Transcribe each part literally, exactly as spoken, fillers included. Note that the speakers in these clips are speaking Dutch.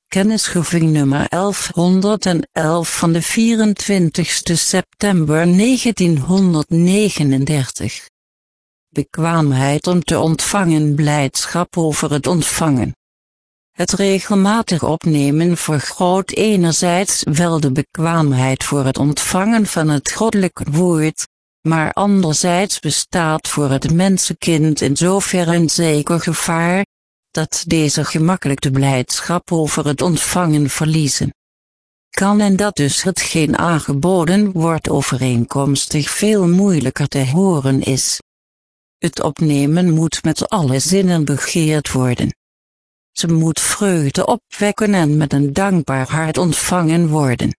Kennisgeving nummer elfhonderdelf van de vierentwintigste september negentienhonderdnegenendertig. Bekwaamheid om te ontvangen, blijdschap over het ontvangen. Het regelmatig opnemen vergroot enerzijds wel de bekwaamheid voor het ontvangen van het goddelijke woord, maar anderzijds bestaat voor het mensenkind in zoverre een zeker gevaar, dat deze gemakkelijk de blijdschap over het ontvangen verliezen kan en dat dus hetgeen aangeboden wordt overeenkomstig veel moeilijker te horen is. Het opnemen moet met alle zinnen begeerd worden. Ze moet vreugde opwekken en met een dankbaar hart ontvangen worden.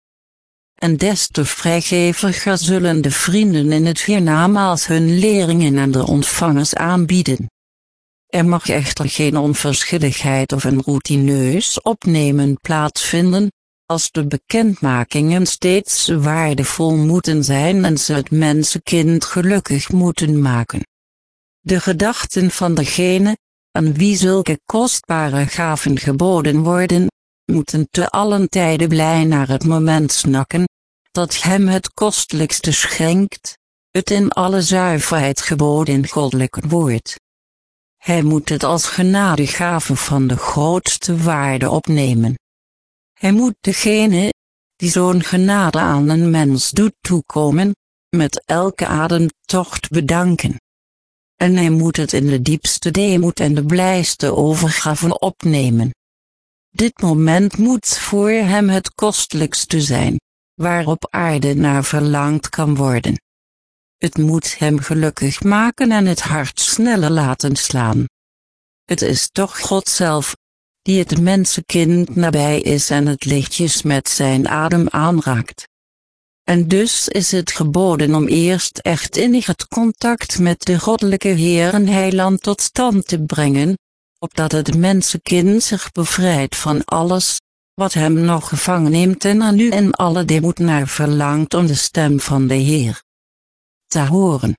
En des te vrijgeviger zullen de vrienden in het hiernamaals hun leringen aan de ontvangers aanbieden. Er mag echter geen onverschilligheid of een routineus opnemen plaatsvinden, als de bekendmakingen steeds waardevol moeten zijn en ze het mensenkind gelukkig moeten maken. De gedachten van degene, aan wie zulke kostbare gaven geboden worden, moeten te allen tijde blij naar het moment snakken, dat hem het kostelijkste schenkt, het in alle zuiverheid geboden goddelijk woord. Hij moet het als genadegave van de grootste waarde opnemen. Hij moet degene, die zo'n genade aan een mens doet toekomen, met elke ademtocht bedanken. En hij moet het in de diepste deemoed en de blijste overgave opnemen. Dit moment moet voor hem het kostelijkste zijn, waarop aarde naar verlangd kan worden. Het moet hem gelukkig maken en het hart sneller laten slaan. Het is toch God zelf, die het mensenkind nabij is en het lichtjes met zijn adem aanraakt. En dus is het geboden om eerst echt innig het contact met de goddelijke Heer en Heiland tot stand te brengen, opdat het mensenkind zich bevrijdt van alles, wat hem nog gevangen neemt en er nu in alle deemoed naar verlangt om de stem van de Heer te horen.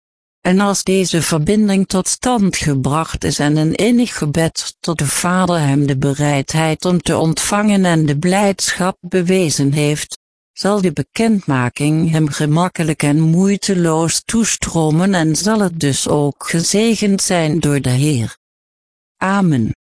En als deze verbinding tot stand gebracht is en een innig gebed tot de Vader hem de bereidheid om te ontvangen en de blijdschap bewezen heeft, zal de bekendmaking hem gemakkelijk en moeiteloos toestromen en zal het dus ook gezegend zijn door de Heer. Amen.